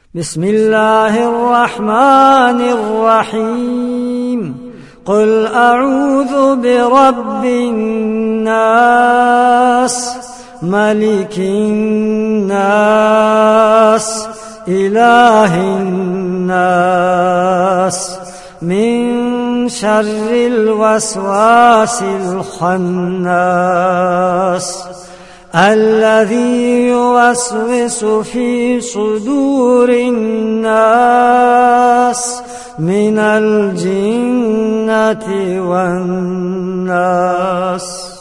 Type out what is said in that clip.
بسم الله الرحمن الرحيم قل أعوذ برب الناس ملك الناس إله الناس من شر الوسواس الخناس الذي يوسوس في صدور الناس من الجنة والناس.